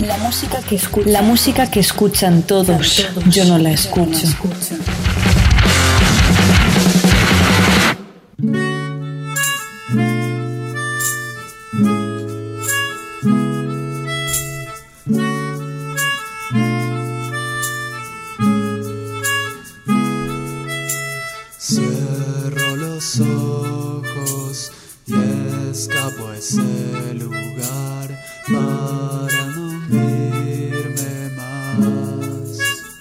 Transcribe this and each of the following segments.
La música que escuchan todos, yo no la escucho. Cierro los ojos y escapo a ese lugar para no hundirme más.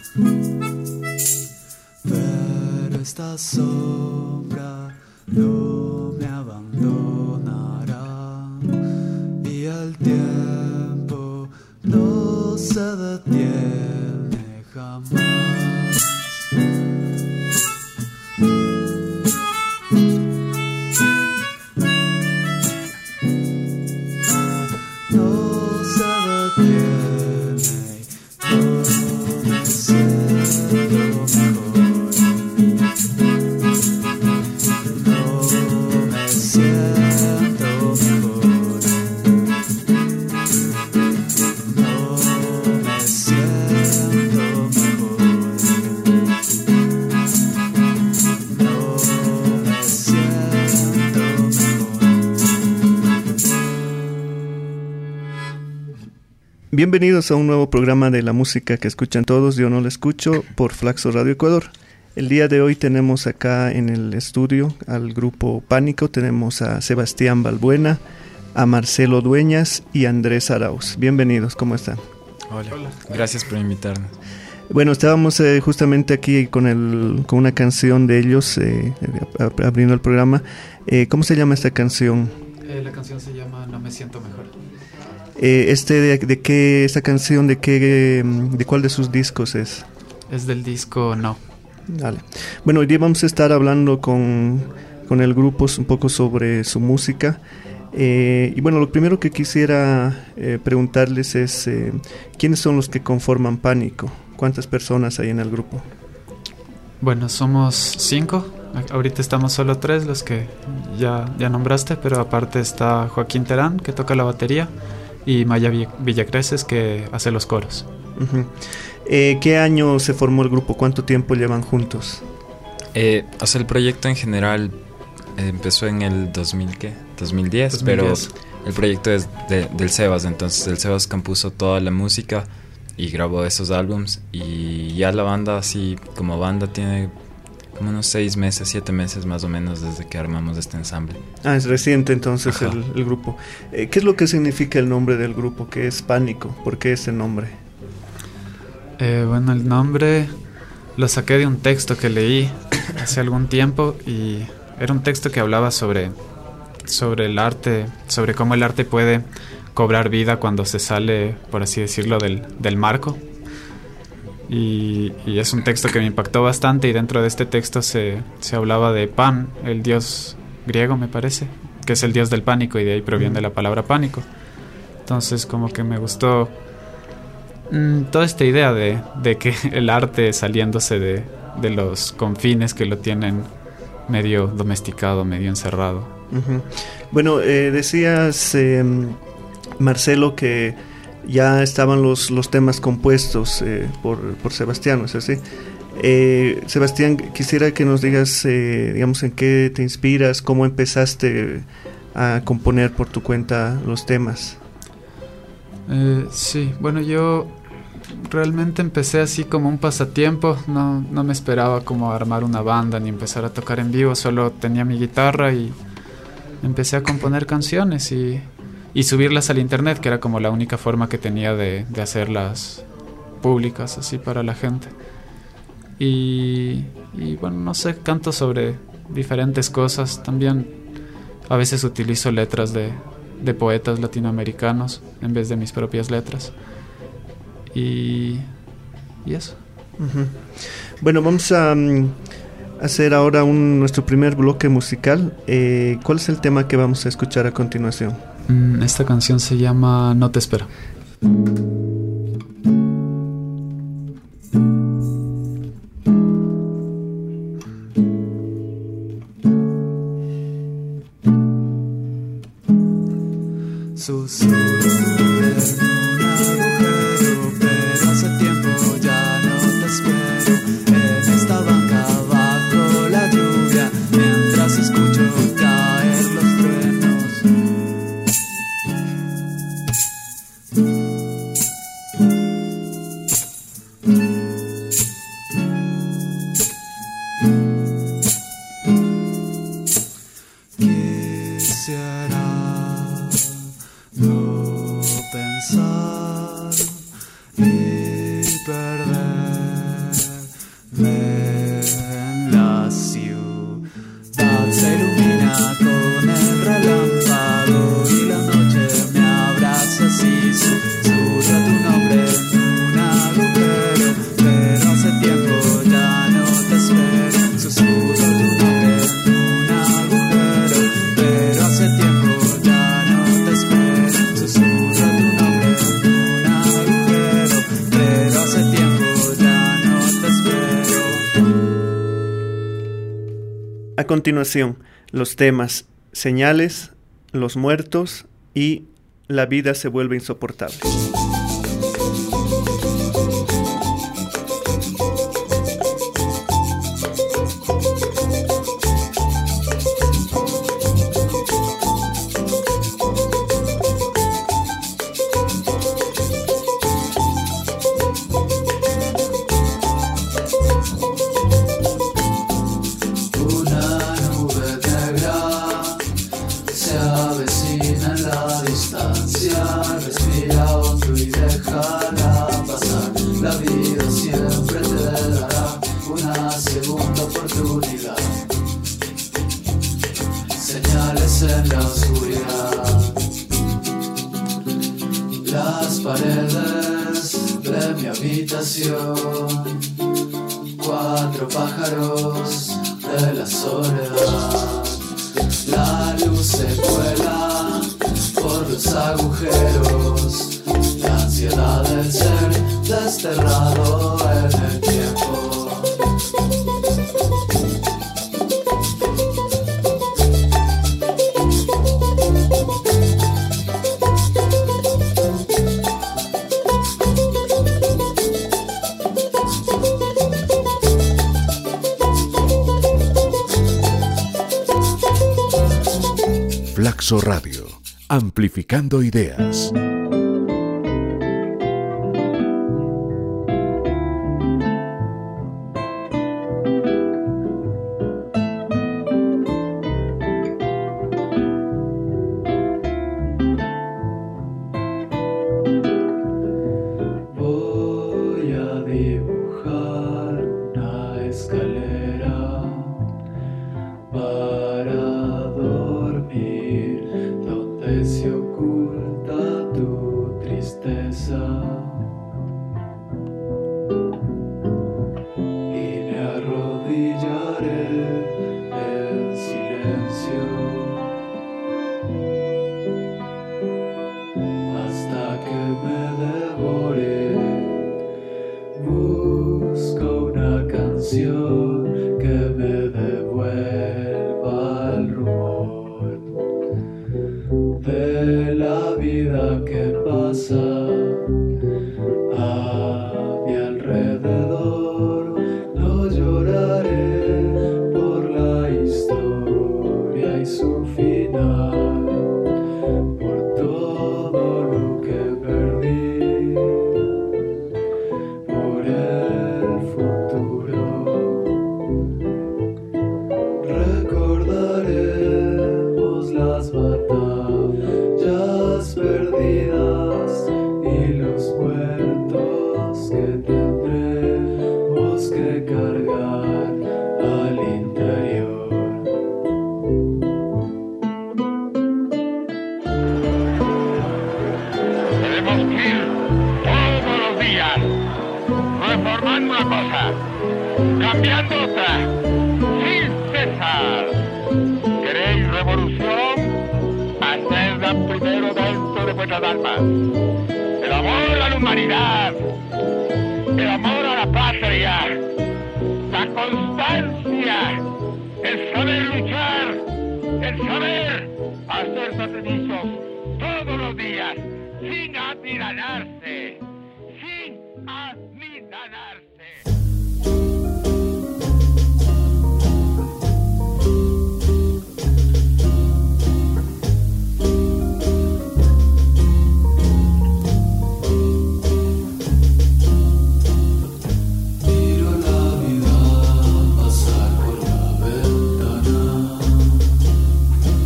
Pero esta sombra no me abandonará y el tiempo no se detiene jamás. Bienvenidos a un nuevo programa de la música que escuchan todos, yo no la escucho, por Flaxo Radio Ecuador. El día de hoy tenemos acá en el estudio al grupo Pánico, tenemos a Sebastián Balbuena, a Marcelo Dueñas y a Andrés Arauz. Bienvenidos, ¿cómo están? Hola. Gracias por invitarnos. Bueno, estábamos justamente aquí con una canción de ellos, abriendo el programa. ¿Cómo se llama esta canción? La canción se llama No me siento mejor. ¿Esta canción de cuál de sus discos es? Es del disco No. Vale. Bueno, hoy día vamos a estar hablando con el grupo un poco sobre su música. Y bueno, lo primero que quisiera preguntarles es ¿quiénes son los que conforman Pánico? ¿Cuántas personas hay en el grupo? Bueno, somos 5. Ahorita estamos solo 3, los que ya nombraste, pero aparte está Joaquín Terán, que toca la batería, y Maya Villacreces, que hace los coros. Uh-huh. ¿Qué año se formó el grupo? ¿Cuánto tiempo llevan juntos? El proyecto en general empezó en el 2010, pero el proyecto es del Sebas, entonces el Sebas compuso toda la música y grabó esos álbums, y ya la banda, así como banda, tiene como unos 6 meses, 7 meses más o menos desde que armamos este ensamble. Es reciente entonces el grupo. ¿Qué es lo que significa el nombre del grupo? ¿Qué es Pánico? ¿Por qué ese nombre? Bueno, el nombre lo saqué de un texto que leí hace algún tiempo, y era un texto que hablaba sobre el arte, sobre cómo el arte puede cobrar vida cuando se sale, por así decirlo, del marco. Y es un texto que me impactó bastante, y dentro de este texto se hablaba de Pan, el dios griego, me parece, que es el dios del pánico, y de ahí proviene la palabra pánico. Entonces como que me gustó toda esta idea de que el arte, saliéndose de los confines que lo tienen medio domesticado, medio encerrado. Uh-huh. Bueno, decías, Marcelo, que ya estaban los temas compuestos por Sebastián, ¿no es así? Sebastián, quisiera que nos digas, digamos, en qué te inspiras, cómo empezaste a componer por tu cuenta los temas. Sí, bueno, yo realmente empecé así como un pasatiempo, no me esperaba como armar una banda ni empezar a tocar en vivo, solo tenía mi guitarra y empecé a componer canciones y subirlas al internet, que era como la única forma que tenía de hacerlas públicas así para la gente. Y bueno, no sé, canto sobre diferentes cosas. También a veces utilizo letras de poetas latinoamericanos en vez de mis propias letras. Y eso. Uh-huh. Bueno, vamos a hacer ahora nuestro primer bloque musical. ¿Cuál es el tema que vamos a escuchar a continuación? Esta canción se llama No te espero. Susurro en un agujero. continuación, los temas Señales, Los Muertos y La vida se vuelve insoportable. En la oscuridad, las paredes de mi habitación, 4 pájaros de la soledad. La luz se cuela por los agujeros, la ansiedad del ser desterrado en el tiempo. Flaxo Radio, amplificando ideas. Voy a dibujar una escalera para dormir, donde se oculta tu tristeza, y me arrodillaré en silencio hasta que me devore. Busco una canción que me devuelva el rumor de la vida que pasa a mi alrededor. No lloraré por la historia y su final, por todo lo que perdí, por el futuro. Recordaremos las batallas perdidas y los muertos que tendremos que cargar al interior. Tenemos que ir todos los días reformando una cosa, cambiando otra, sin cesar. ¿Queréis revolución? Hacedla primero dentro de vuestras almas. El amor a la humanidad, el amor a la patria, la constancia, el saber luchar, el saber hacer sacrificios todos los días, sin amilanarse, sin amilanarse. Miro la vida pasar por la ventana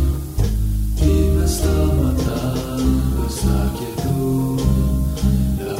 y me está matando esta quietud. La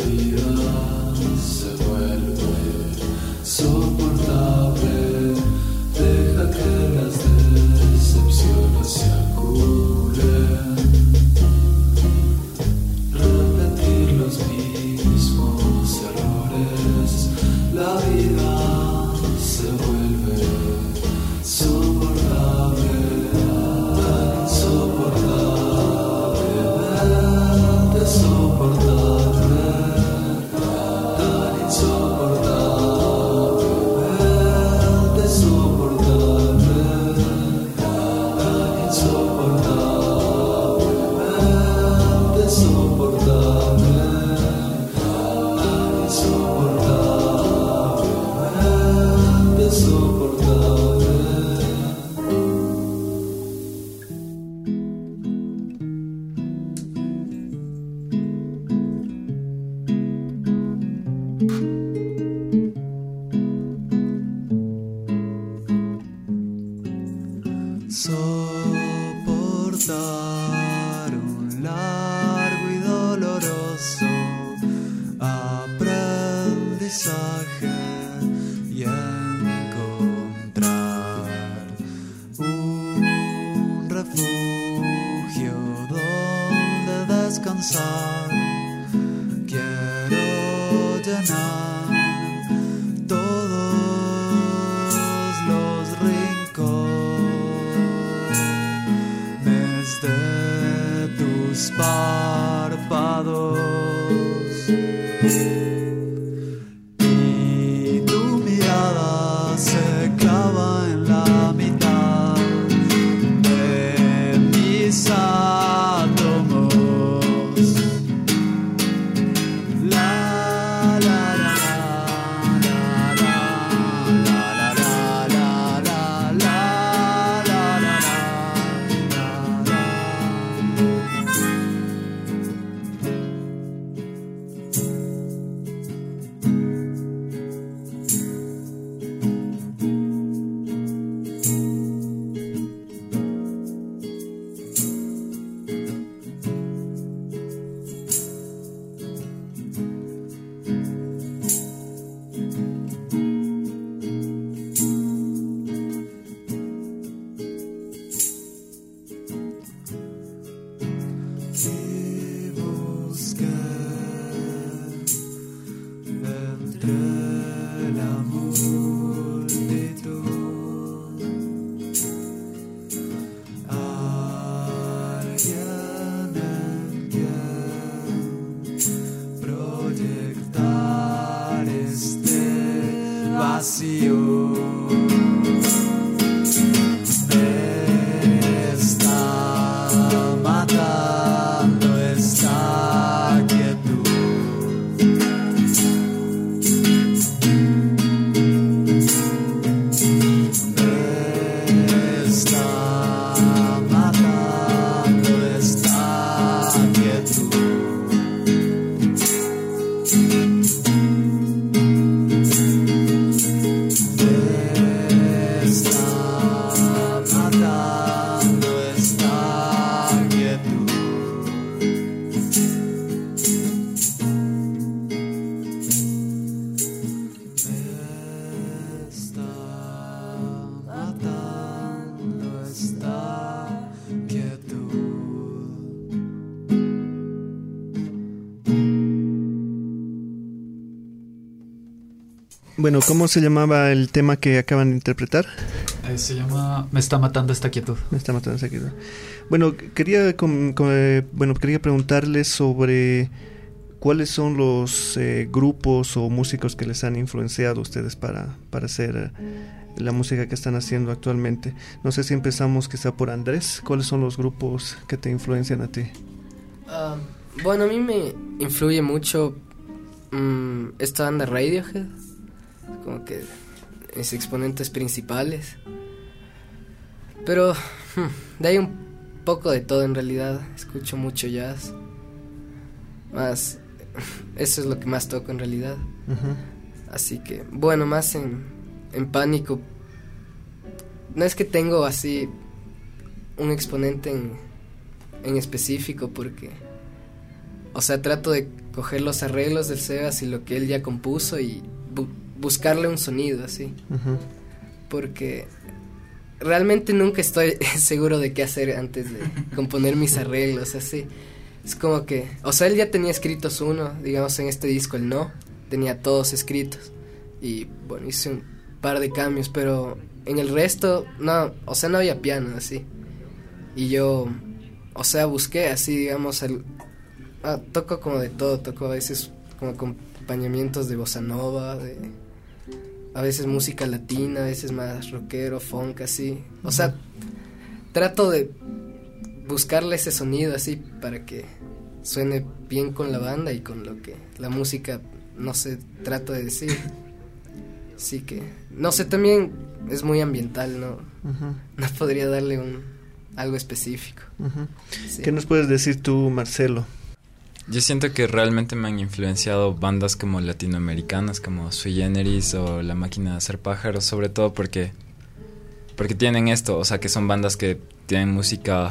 descansar. Quiero llenar todos los rincones de tus párpados. Se clava en la mitad de mis átomos. La la la la la la la la la la la la la. Bueno, ¿cómo se llamaba el tema que acaban de interpretar? Se llama Me está matando esta quietud. Me está matando esta quietud. Bueno, quería preguntarles sobre cuáles son los grupos o músicos que les han influenciado a ustedes para hacer la música que están haciendo actualmente. No sé si empezamos quizá por Andrés. ¿Cuáles son los grupos que te influencian a ti? Bueno, a mí me influye mucho esta banda Radiohead, como que mis exponentes principales. Pero de ahí un poco de todo en realidad. Escucho mucho jazz. Más, eso es lo que más toco en realidad. Así que, bueno, más en Pánico. No es que tengo así un exponente en específico, porque, o sea, trato de coger los arreglos del Sebas y lo que él ya compuso y buscarle un sonido así. Porque realmente nunca estoy seguro de qué hacer antes de componer mis arreglos así. Es como que, o sea, él ya tenía escritos uno, digamos en este disco el No, tenía todos escritos. Y bueno, hice un par de cambios, pero en el resto, no, o sea, no había piano así. Y yo, o sea, busqué así, digamos, toco como de todo, toco a veces como acompañamientos de bossa nova, a veces música latina, a veces más rockero, funk, así. O sea, trato de buscarle ese sonido así para que suene bien con la banda y con lo que la música, no sé, trato de decir. Así que, no sé, también es muy ambiental, ¿no? No podría darle algo específico. Sí. ¿Qué nos puedes decir tú, Marcelo? Yo siento que realmente me han influenciado bandas como latinoamericanas, como Sui Generis o La Máquina de Hacer Pájaros, sobre todo porque tienen esto, o sea, que son bandas que tienen música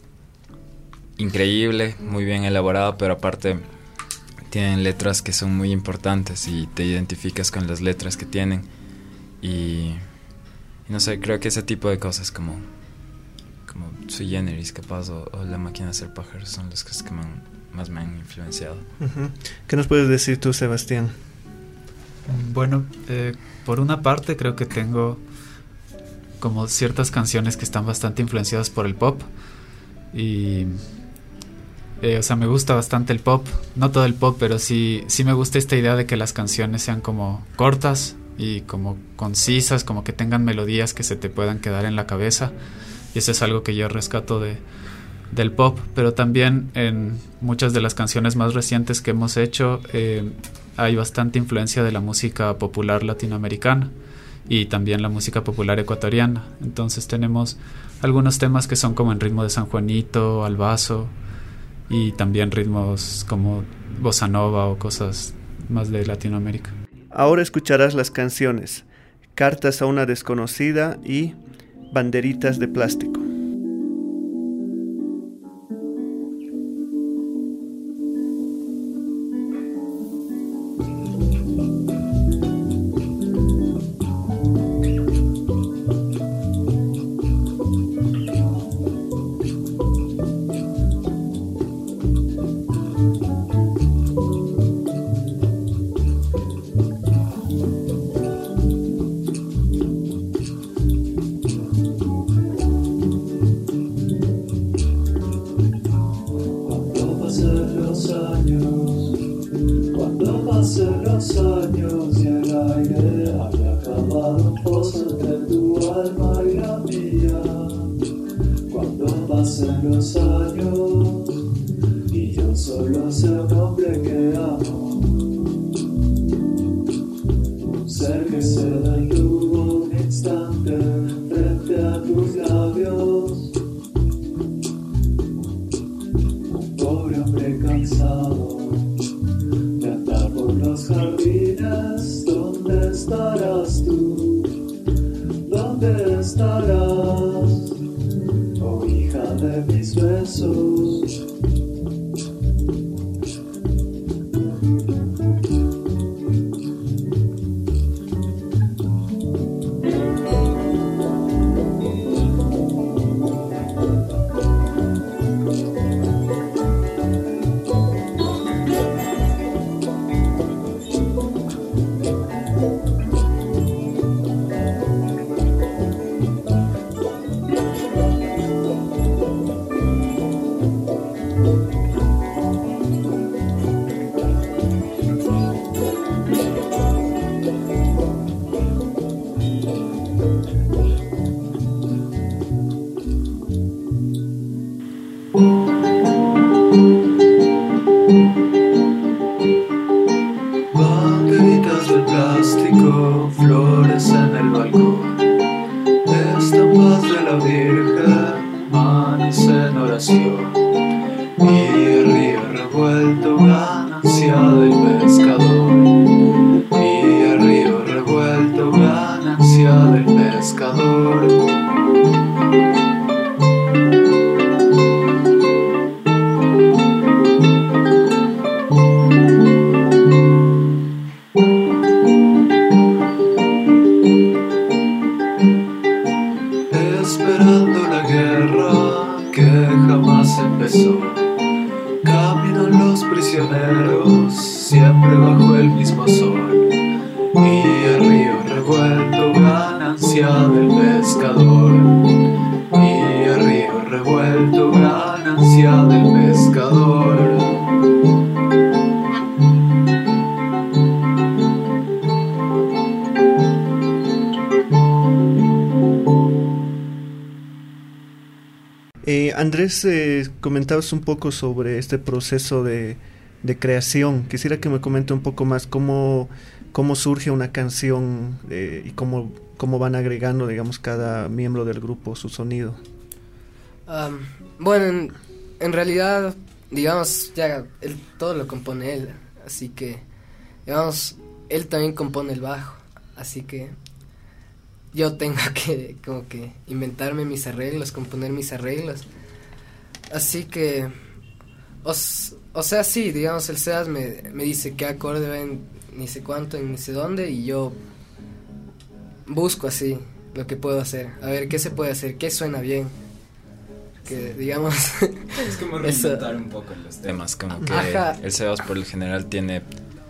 increíble, muy bien elaborada, pero aparte tienen letras que son muy importantes y te identificas con las letras que tienen. Y no sé, creo que ese tipo de cosas como Sui Generis, capaz, o La Máquina de Hacer Pájaros son las cosas que me han más me han influenciado. Ujú. ¿Qué nos puedes decir tú, Sebastián? Bueno, por una parte creo que tengo como ciertas canciones que están bastante influenciadas por el pop y o sea, me gusta bastante el pop, no todo el pop, pero sí me gusta esta idea de que las canciones sean como cortas y como concisas, como que tengan melodías que se te puedan quedar en la cabeza, y eso es algo que yo rescato del pop. Pero también en muchas de las canciones más recientes que hemos hecho hay bastante influencia de la música popular latinoamericana y también la música popular ecuatoriana. Entonces tenemos algunos temas que son como en ritmo de San Juanito, al vaso, y también ritmos como bossa nova o cosas más de Latinoamérica. Ahora escucharás las canciones Cartas a una desconocida y Banderitas de plástico. Cuando pasen los años y el aire haya acabado un pozo entre tu alma y la mía. Cuando pasen los años y yo solo sea un hombre que amo, un ser que se detuvo un instante frente a tus labios, un pobre hombre cansado de andar por los jardines. ¿Dónde estarás tú? ¿Dónde estarás? Oh, hija de mis besos. Banderitas de plástico, flores en el balcón, estampas de la Virgen, manos en oración, y el río revuelto, ganancia del pescador, y el río revuelto, ganancia del pescador. Esperando la guerra que jamás empezó, caminan los prisioneros siempre bajo el mismo sol, y el río revuelto, ganancia del pescador, y el río revuelto, ganancia del pescador. Andrés, comentabas un poco sobre este proceso de creación. Quisiera que me comente un poco más cómo surge una canción y cómo van agregando, digamos, cada miembro del grupo su sonido. Bueno, en realidad, digamos, ya todo lo compone él, así que, digamos, él también compone el bajo, así que yo tengo que como que inventarme mis arreglos, componer mis arreglos. Así que, o sea, sí, digamos, el Sebas me dice qué acorde va en ni sé cuánto, en ni sé dónde, y yo busco así lo que puedo hacer. A ver, ¿qué se puede hacer? ¿Qué suena bien? porque, digamos... Es como reinventar un poco los temas, como que el Sebas por lo general tiene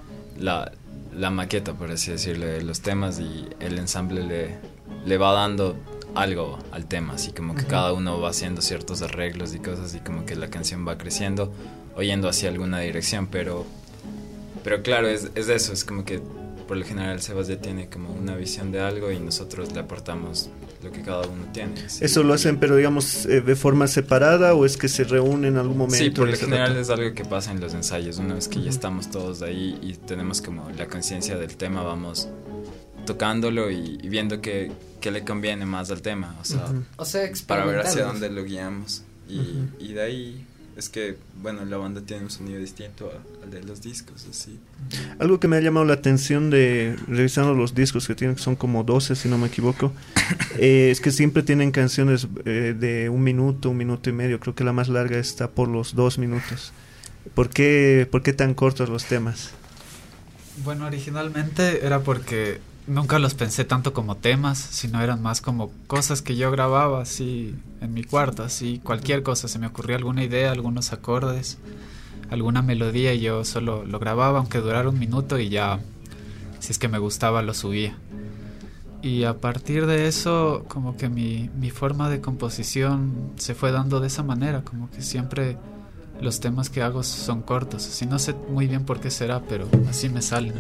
la maqueta, por así decirlo, de los temas y el ensamble le va dando algo al tema, así como que cada uno va haciendo ciertos arreglos y cosas y como que la canción va creciendo o yendo hacia alguna dirección, pero claro, es eso, es como que por lo general Sebas ya tiene como una visión de algo y nosotros le aportamos lo que cada uno tiene. ¿Sí? ¿Eso lo hacen pero digamos de forma separada o es que se reúnen en algún momento? Sí, por lo general es algo que pasa en los ensayos, una vez que ya estamos todos ahí y tenemos como la conciencia del tema, vamos tocándolo y viendo qué le conviene más al tema, o sea para ver hacia dónde lo guiamos y de ahí es que, bueno, la banda tiene un sonido distinto al de los discos, así. Algo que me ha llamado la atención de revisando los discos que tienen, que son como 12 si no me equivoco, es que siempre tienen canciones de 1 minuto, 1 minuto y medio, creo que la más larga está por los 2 minutos. ¿Por qué tan cortos los temas? Bueno, originalmente era porque nunca los pensé tanto como temas, sino eran más como cosas que yo grababa así en mi cuarto, así cualquier cosa, se me ocurría alguna idea, algunos acordes, alguna melodía y yo solo lo grababa aunque durara 1 minuto y ya, si es que me gustaba, lo subía. Y a partir de eso como que mi forma de composición se fue dando de esa manera, como que siempre los temas que hago son cortos, así no sé muy bien por qué será, pero así me salen.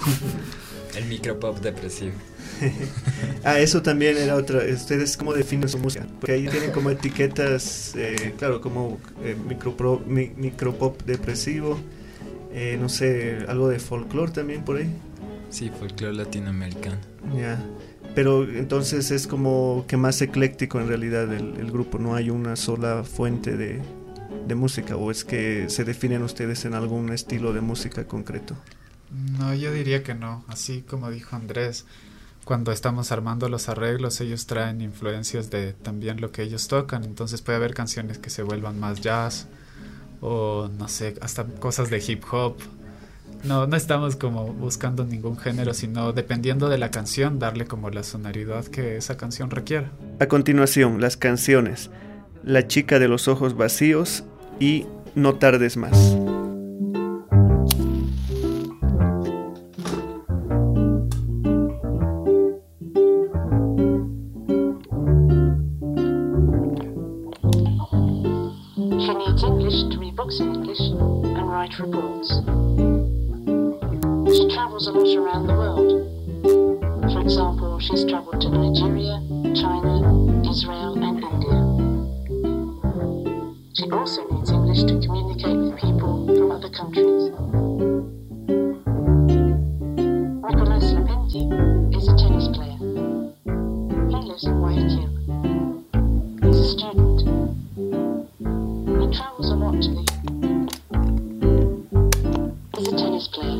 El micropop depresivo. Eso también era otra. ¿Ustedes cómo definen su música? Porque ahí tienen como etiquetas, claro, como micropop depresivo, no sé, algo de folclore también por ahí. Sí, folclore latinoamericano. Ya, pero entonces es como que más ecléctico en realidad el grupo, no hay una sola fuente de música, o es que se definen ustedes en algún estilo de música concreto. No, yo diría que no, así como dijo Andrés, cuando estamos armando los arreglos ellos traen influencias de también lo que ellos tocan, entonces puede haber canciones que se vuelvan más jazz o no sé, hasta cosas de hip hop. No estamos como buscando ningún género, sino dependiendo de la canción darle como la sonoridad que esa canción requiera. A continuación, las canciones La chica de los ojos vacíos y No tardes más. Reports. She travels a lot around the world. For example, she's traveled to Nigeria, China, Israel, and India. She also needs English to communicate with people from other countries. Nicolas Lepenti is a tennis player. He lives in Guayaquil. He's a student. He travels a lot to the tennis player.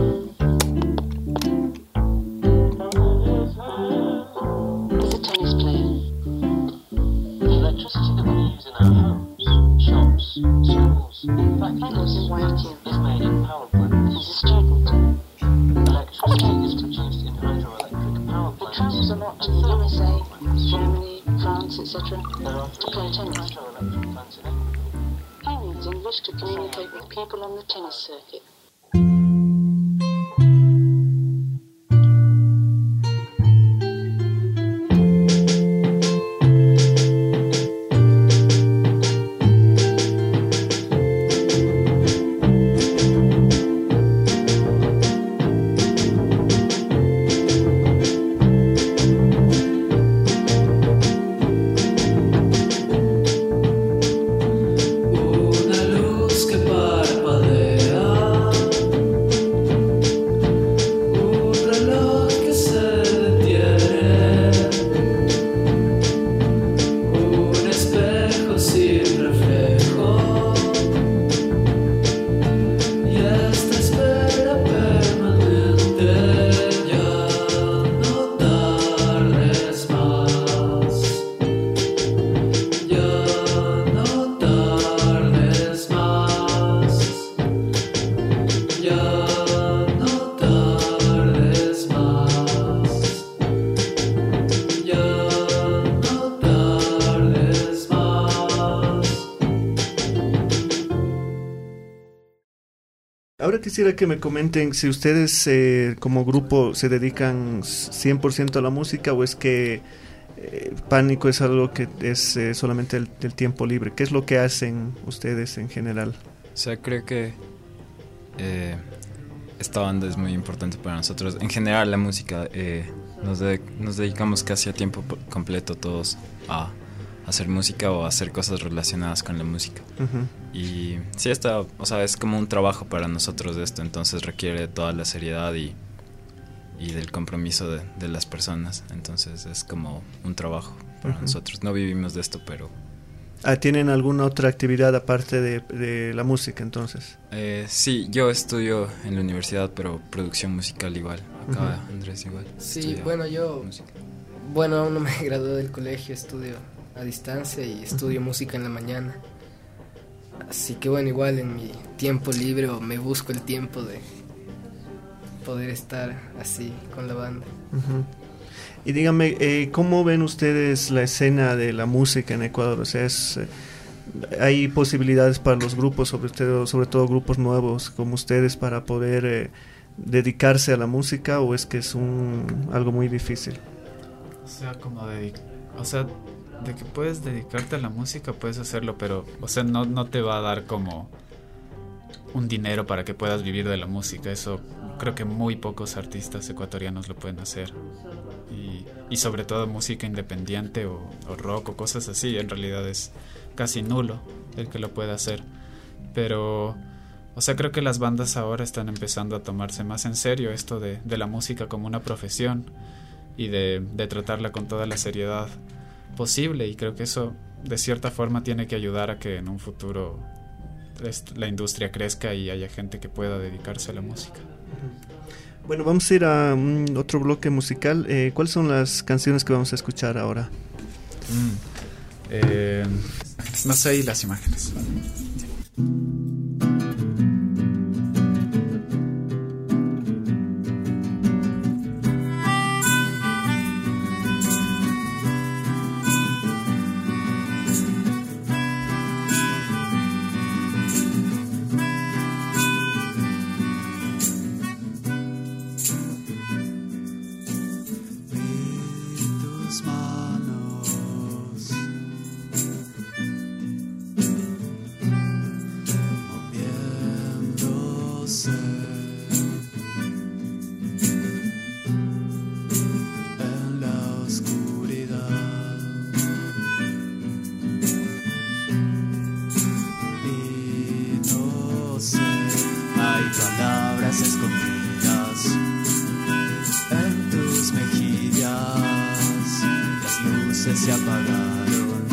He's a tennis player. The electricity that we use in our homes, shops, schools, factories in Guayaquil is made in power plants. He's a student. Electricity is produced in hydroelectric power plants. He travels a lot to the USA, Germany, France, etc. to play tennis. Hydroelectric plants in England. He needs English to communicate with people on the tennis circuit. Una luz que parpadea Ahora quisiera que me comenten si ustedes como grupo se dedican 100% a la música o es que Pánico es algo que es solamente el tiempo libre. ¿Qué es lo que hacen ustedes en general? O sea, creo que esta banda es muy importante para nosotros. En general, la música, nos dedicamos casi a tiempo completo todos a hacer música o a hacer cosas relacionadas con la música. Uh-huh. Y sí, o sea, es como un trabajo para nosotros esto, entonces requiere toda la seriedad y del compromiso de las personas. Entonces es como un trabajo para nosotros. No vivimos de esto, pero... ¿Tienen alguna otra actividad aparte de la música entonces? Sí, yo estudio en la universidad, pero producción musical igual. Acá Andrés igual. Sí, bueno, Bueno, aún no me gradué del colegio, estudio a distancia y estudio música en la mañana. Así que bueno, igual en mi tiempo libre me busco el tiempo de poder estar así con la banda. Uh-huh. Y díganme, ¿cómo ven ustedes la escena de la música en Ecuador? O sea, ¿hay posibilidades para los grupos, sobre todo grupos nuevos como ustedes, para poder dedicarse a la música, o es que es algo muy difícil? O sea, de que puedes dedicarte a la música, puedes hacerlo, pero, o sea, no te va a dar como un dinero para que puedas vivir de la música. Eso creo que muy pocos artistas ecuatorianos lo pueden hacer. Y sobre todo música independiente o rock o cosas así, en realidad es casi nulo el que lo pueda hacer. Pero, o sea, creo que las bandas ahora están empezando a tomarse más en serio esto de la música como una profesión y de tratarla con toda la seriedad posible, y creo que eso de cierta forma tiene que ayudar a que en un futuro la industria crezca y haya gente que pueda dedicarse a la música. Bueno, vamos a ir a otro bloque musical. ¿Cuáles son las canciones que vamos a escuchar ahora? No sé, y las imágenes. Se apagaron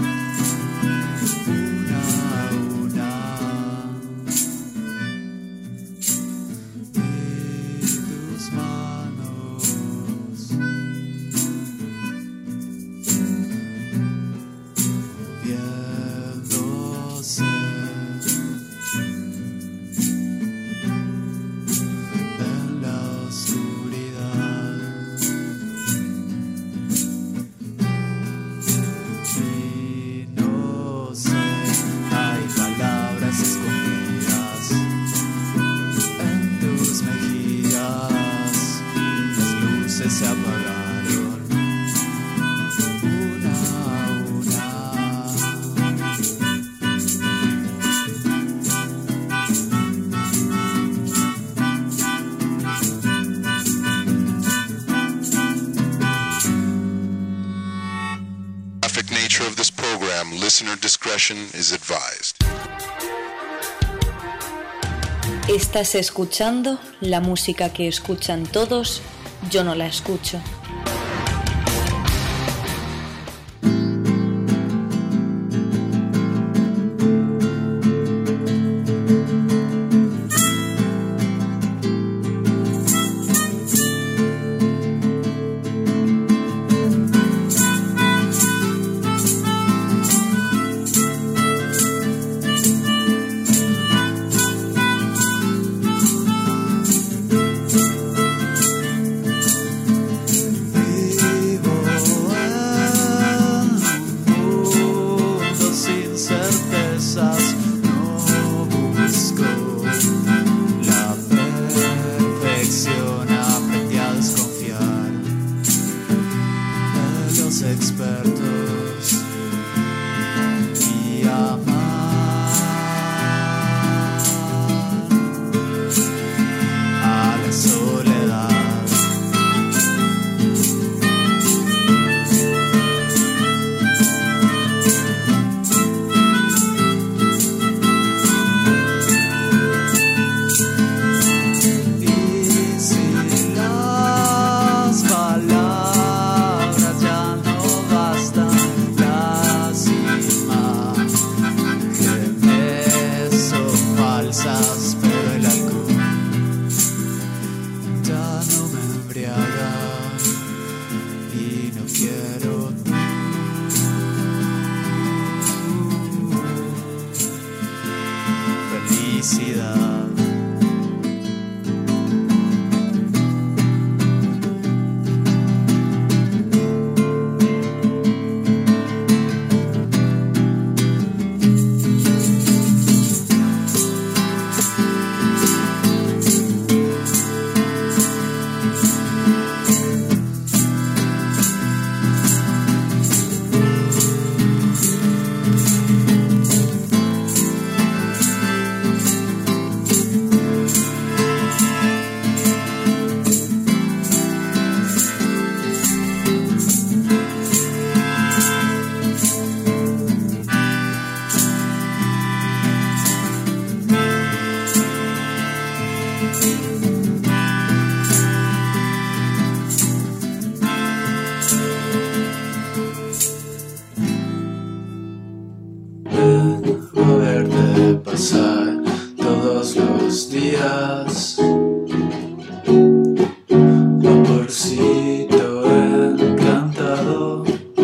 una a una, y tus manos moviéndose en la oscuridad. Se apagaron una a una. Graphic nature of this program, listener discretion is advised. Estás escuchando la música que escuchan todos. Yo no la escucho. los días, vaporcito encantado,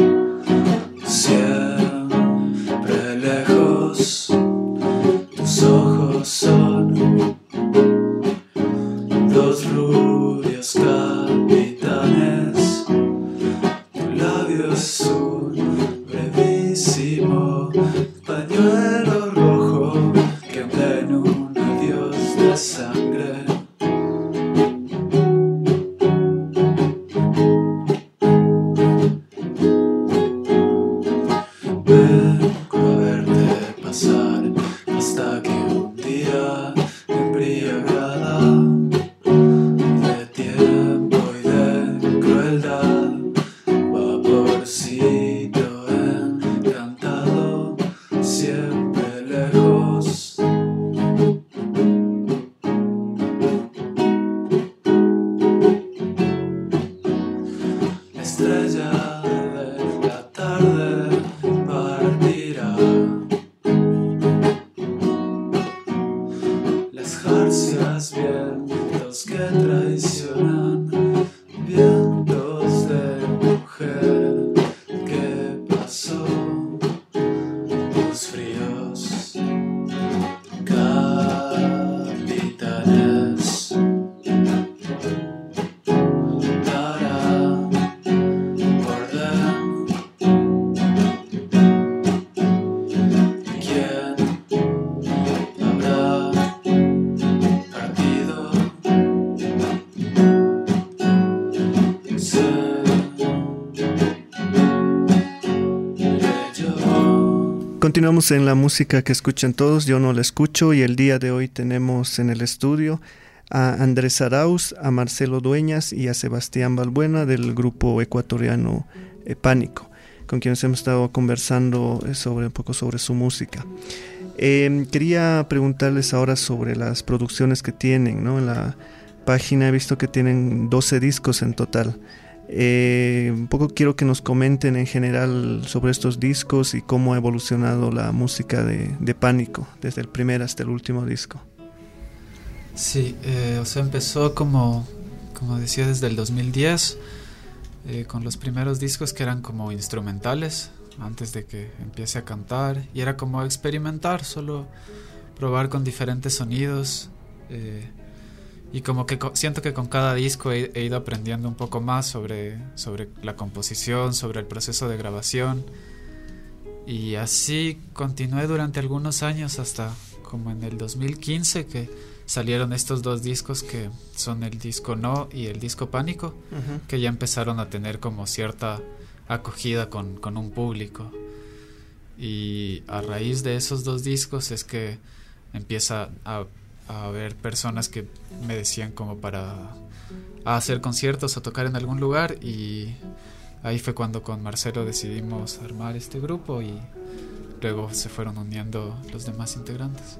siempre lejos, tus ojos son dos rubios capitanes, tu labio es un brevísimo pañuelo rojo que hunde en un adiós de sangre. Vengo a verte pasar hasta que un día embriagada de tiempo y de crueldad, vaporcito encantado, siempre lejos. La estrella de la tarde partirá, las jarcias vientos que traicionan, vientos de mujer que pasó, tus fríos capitanes. Dará orden, ¿quién habrá partido? Se leyó. Continuamos en la música que escuchan todos, yo no la escucho, y el día de hoy tenemos en el estudio a Andrés Arauz, a Marcelo Dueñas y a Sebastián Balbuena del grupo ecuatoriano Pánico, con quienes hemos estado conversando un poco sobre su música. Quería preguntarles ahora sobre las producciones que tienen, ¿no? En la página he visto que tienen 12 discos en total. Un poco quiero que nos comenten en general sobre estos discos y cómo ha evolucionado la música de Pánico, desde el primer hasta el último disco. Sí, empezó como decía desde el 2010, con los primeros discos que eran como instrumentales, antes de que empiece a cantar, y era como experimentar, solo probar con diferentes sonidos, y como que siento que con cada disco he ido aprendiendo un poco más sobre la composición, sobre el proceso de grabación, y así continué durante algunos años hasta como en el 2015 que salieron estos dos discos que son el disco No y el disco Pánico, que ya empezaron a tener como cierta acogida con un público, y a raíz de esos dos discos es que empieza a haber personas que me decían como para hacer conciertos o tocar en algún lugar, y ahí fue cuando con Marcelo decidimos armar este grupo y luego se fueron uniendo los demás integrantes.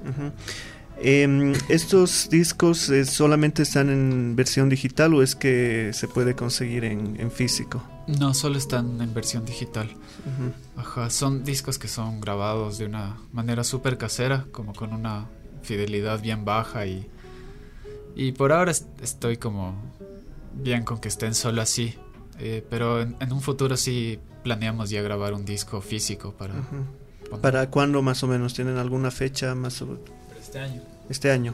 ¿Estos discos solamente están en versión digital o es que se puede conseguir en físico? No, solo están en versión digital. Ajá, son discos que son grabados de una manera súper casera, como con una fidelidad bien baja, y por ahora estoy como bien con que estén solo así, pero en un futuro sí planeamos ya grabar un disco físico para... ¿Para cuándo más o menos? ¿Tienen alguna fecha más o menos? Este año.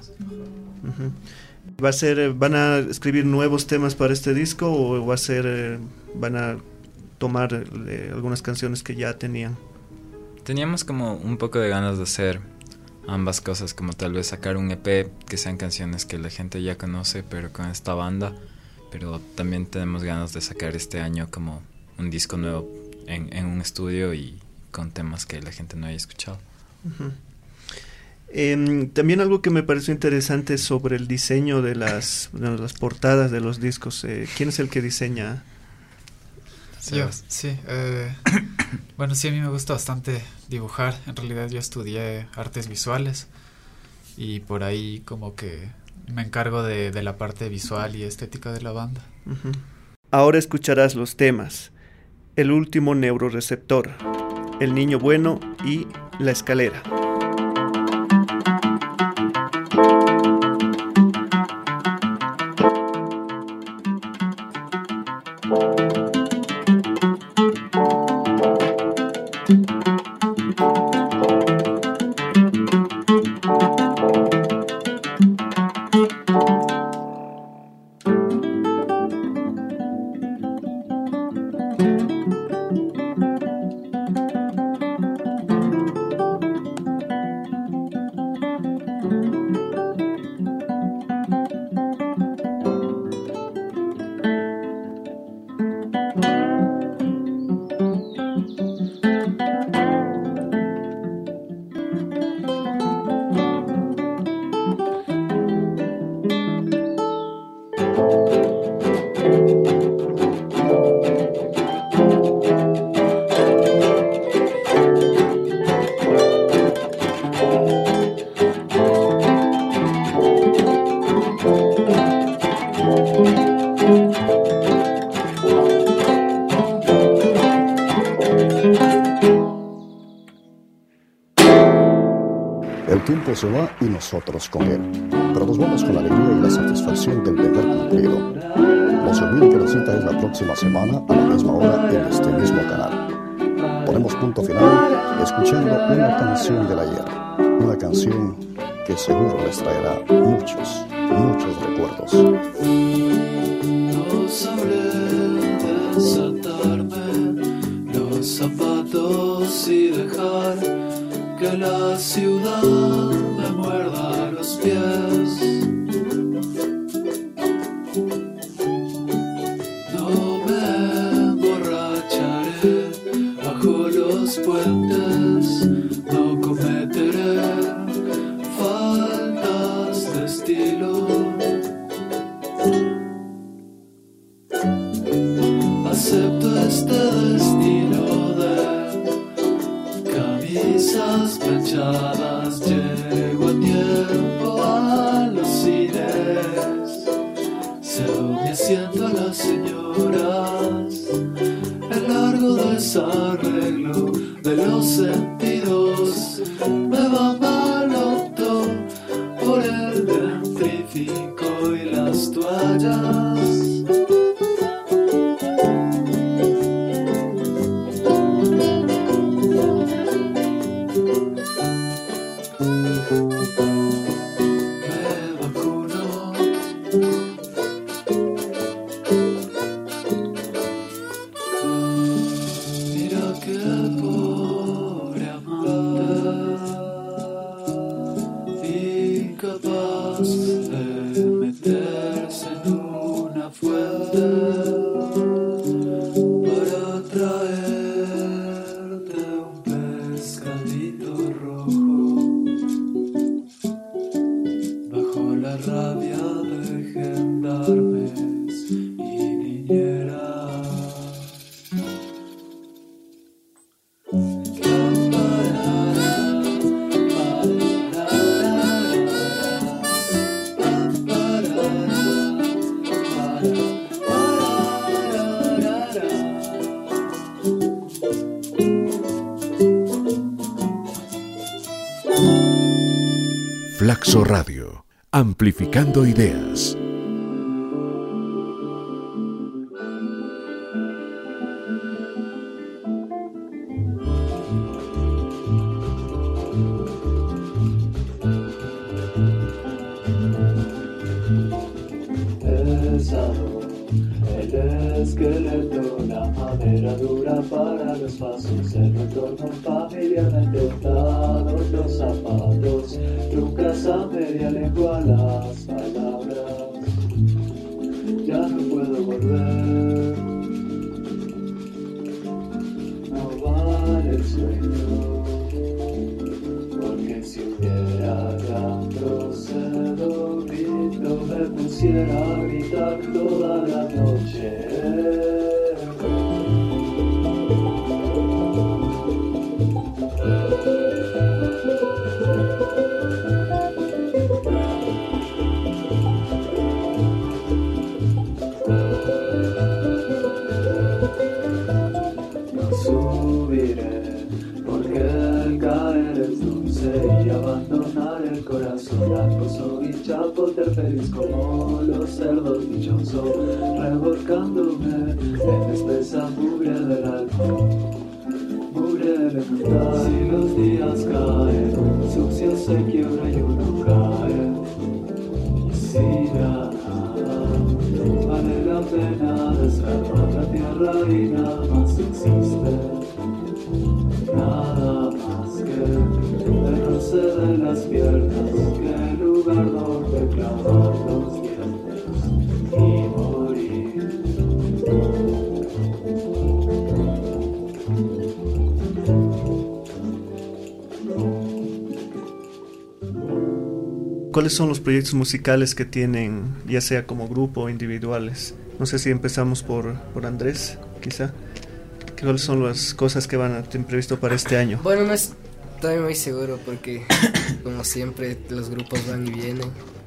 ¿Van a escribir nuevos temas para este disco o van a tomar algunas canciones que ya tenían? Teníamos como un poco de ganas de hacer ambas cosas, como tal vez sacar un EP que sean canciones que la gente ya conoce pero con esta banda, pero también tenemos ganas de sacar este año como un disco nuevo en un estudio y con temas que la gente no haya escuchado. También algo que me pareció interesante es sobre el diseño de las portadas de los discos. ¿Quién es el que diseña? Yo, sí. Bueno, sí, a mí me gusta bastante dibujar. En realidad yo estudié artes visuales y por ahí como que me encargo de la parte visual y estética de la banda. Ahora escucharás los temas: El último neuroreceptor, El niño bueno y La escalera. tiempo se va y nosotros con él, pero nos vamos con la alegría y la satisfacción del deber cumplido. No se olviden que la cita es la próxima semana a la misma hora en este mismo canal. Ponemos punto final escuchando una canción del ayer, una canción que seguro les traerá muchos recuerdos. No sabré desatarme los zapatos y dejar que la ciudad me muerda los pies. No me emborracharé bajo los puentes, no cometeré faltas de estilo. Acepto este destino de camisas planchadas, llego a tiempo a los cines, cedo mi asiento a las señoras, el largo desarreglo de los sentidos me va maloto por el dentrífico y las toallas. Flaxo Radio, amplificando ideas. Pesado, el esqueleto, la madera dura para los pasos, el retorno familiarmente untado, los zapatos, trucas a media lengua las palabras. Ya no puedo volver, no vale el sueño, porque si hubiera retrocedido, me pusiera a gritar toda la noche. No subiré, porque el caer es dulce y abandonar el corazón acoso y chapote feliz como los cerdos dichosos, revolcándome en espesa mugre del alma, mugre elemental. Si los días caen, sucio se quiebra y uno cae. Si nada vale la pena desgarrar la tierra y nada más existe, nada más que el roce de las piernas, que el lugar donde clavar los dientes y morir. ¿Cuáles son los proyectos musicales que tienen, ya sea como grupo o individuales? No sé si empezamos por Andrés, quizá. ¿Cuáles son las cosas que van a tener previsto para este año? Bueno, no estoy muy seguro porque, como siempre, los grupos van y vienen.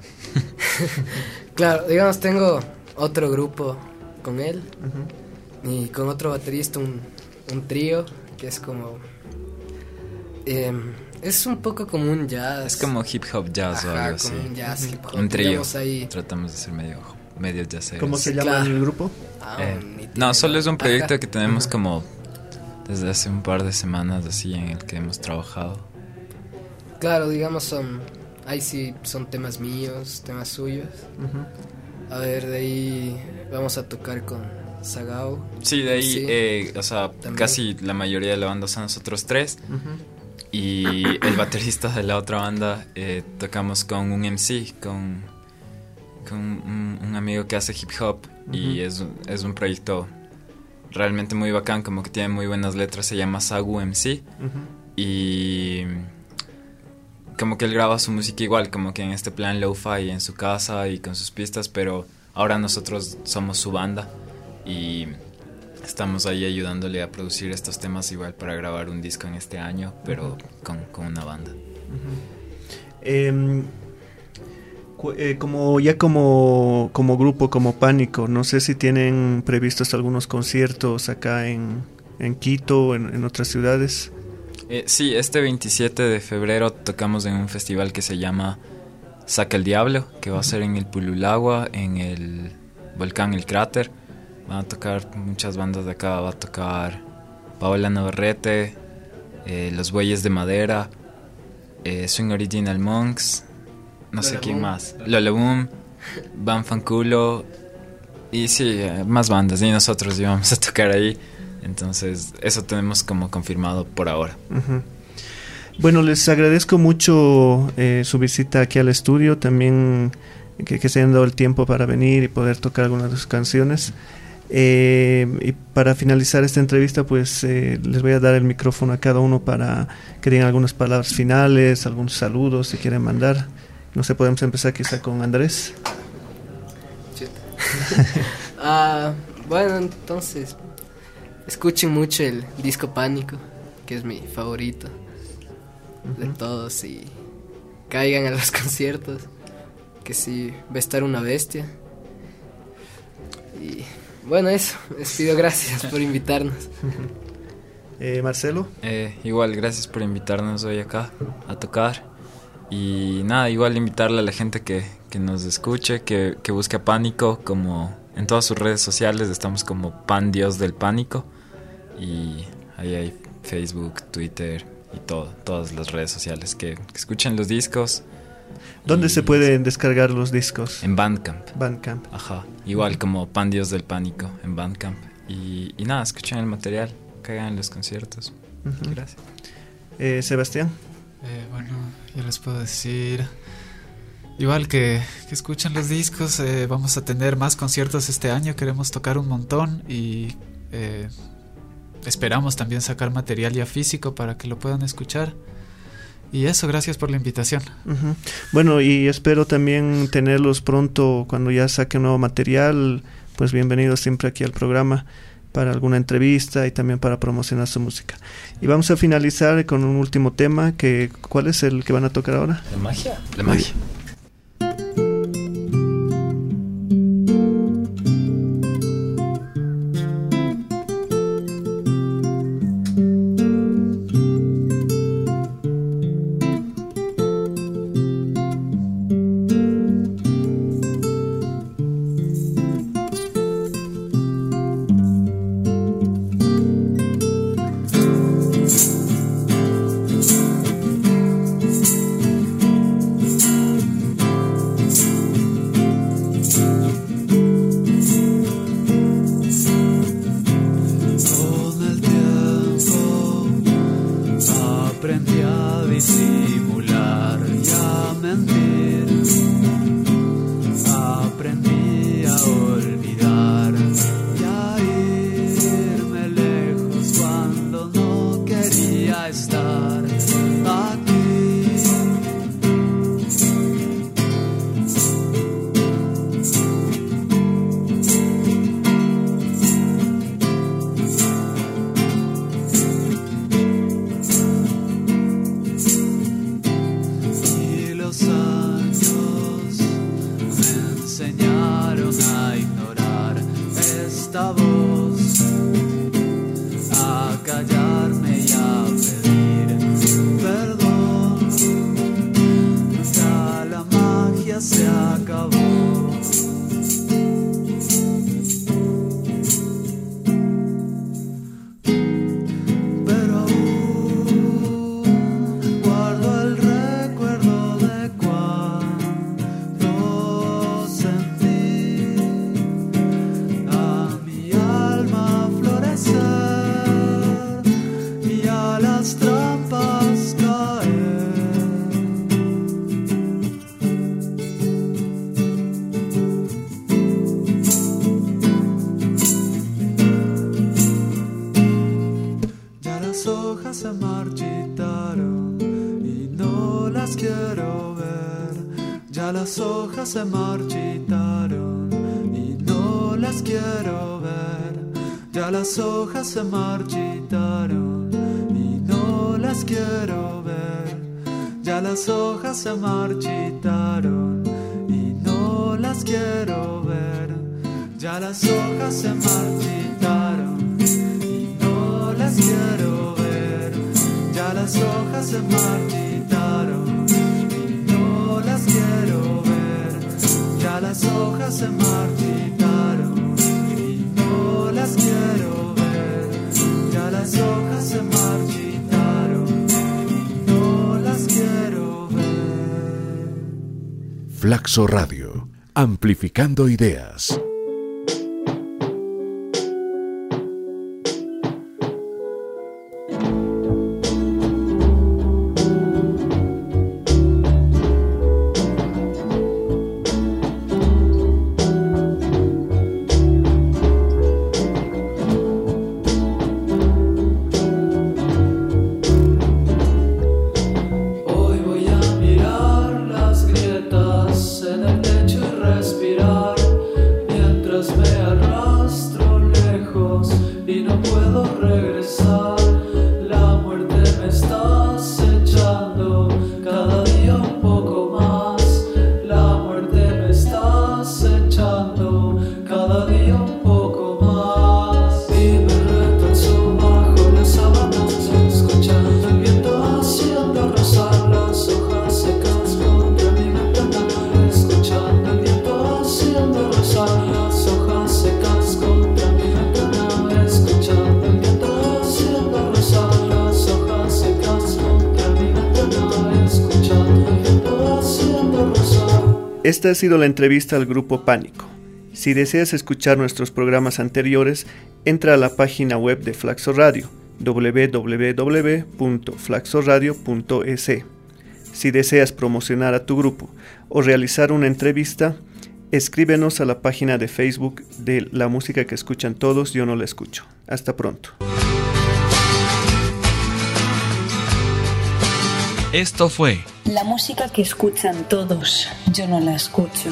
Claro, digamos, tengo otro grupo con él y con otro baterista, un trío, que es como... Es un poco como un jazz. Es como hip hop jazz o algo así. Como un jazz, hip hop. Un trío. Ahí. Tratamos de ser medio jazzeros. ¿Cómo se llama el grupo? No, solo es un proyecto que tenemos como desde hace un par de semanas así en el que hemos trabajado. Claro, digamos ahí sí son temas míos, temas suyos. A ver, de ahí vamos a tocar con Sagao. Sí, de ahí, sí, o sea, también. casi la mayoría de la banda son nosotros tres. Y el baterista de la otra banda tocamos con un MC, con un amigo que hace hip hop. Y es un proyecto realmente muy bacán, como que tiene muy buenas letras. Se llama Sagu MC. Y como que él graba su música igual, como que en este plan lo-fi en su casa y con sus pistas, pero ahora nosotros somos su banda y estamos ahí ayudándole a producir estos temas igual para grabar un disco en este año, pero con una banda. Como grupo, como Pánico, no sé si tienen previstos algunos conciertos acá en Quito, en otras ciudades. Sí, este 27 de febrero tocamos en un festival que se llama Saca el Diablo, que va a ser en el Pululagua, en el volcán El Cráter. Van a tocar muchas bandas de acá, va a tocar Paola Navarrete, Los Bueyes de Madera, Swing Original Monks, no sé quién más, Lola Boom, Van Fanculo, y sí, más bandas, y nosotros íbamos a tocar ahí. Entonces, eso tenemos como confirmado por ahora. Bueno, les agradezco mucho su visita aquí al estudio, también que se hayan dado el tiempo para venir y poder tocar algunas de sus canciones. Y para finalizar esta entrevista, pues les voy a dar el micrófono a cada uno para que digan algunas palabras finales, algunos saludos si quieren mandar. No sé, podemos empezar quizá con Andrés. Bueno, entonces escuchen mucho el disco Pánico, que es mi favorito de todos, y caigan a los conciertos, que sí, va a estar una bestia. Y bueno, eso, les pido gracias por invitarnos. Marcelo. Igual, gracias por invitarnos hoy acá a tocar. Y nada, igual invitarle a la gente que nos escuche, que busque a Pánico, como en todas sus redes sociales estamos como Pan Dios del Pánico. Y ahí hay Facebook, Twitter y todas las redes sociales, que escuchen los discos. ¿Dónde se pueden descargar los discos? En Bandcamp. Ajá. Igual como Pan Dios del Pánico en Bandcamp. Y nada, escuchen el material, caigan en los conciertos. Gracias. Sebastián. Bueno, yo les puedo decir igual que escuchen los discos. Vamos a tener más conciertos este año, queremos tocar un montón y esperamos también sacar material ya físico para que lo puedan escuchar. Y eso, gracias por la invitación. Bueno, y espero también tenerlos pronto cuando ya saque nuevo material. Pues bienvenidos siempre aquí al programa para alguna entrevista y también para promocionar su música. Y vamos a finalizar con un último tema. ¿Cuál es el que van a tocar ahora? La magia. La magia. Callarme y a pedir perdón. se acabó. Pero aún guardo el recuerdo de cuando sentí a mi alma florecer y a las trampas caer. Ya las hojas se marchitaron y no las quiero ver. Ya las hojas se marchitaron y no las quiero ver. Ya las hojas se marchitaron y no las quiero ver. Ya las hojas se marchitaron y no las quiero ver. Ya las hojas se marchitaron y no las quiero ver. Ya las hojas se marchitaron y no las quiero ver. Ya las hojas se marchitaron y no las quiero ver. Ya las hojas se marchitaron y no las quiero ver. Flaxo Radio, amplificando ideas. Hoy voy a mirar las grietas en el techo y respirar mientras me arrastro lejos y no puedo regresar. La muerte me está acechando cada día un poco más. La muerte me está acechando cada día un poco más. Y me retorzo bajo las sábanas, escuchando el viento haciendo rozar las hojas secas contra mi ventana. Escuchando el viento haciendo rozar las hojas secas contra mi ventana. Escuchando el viento haciendo rozar las hojas secas contra mi ventana. Escuchando el viento haciendo rozar. Esta ha sido la entrevista al grupo Pánico. Si deseas escuchar nuestros programas anteriores, entra a la página web de Flaxo Radio, www.flaxoradio.es. Si deseas promocionar a tu grupo o realizar una entrevista, escríbenos a la página de Facebook de La Música que Escuchan Todos, Yo No La Escucho. Hasta pronto. Esto fue La música que escuchan todos, yo no la escucho.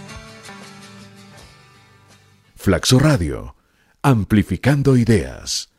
Flaxo Radio, amplificando ideas.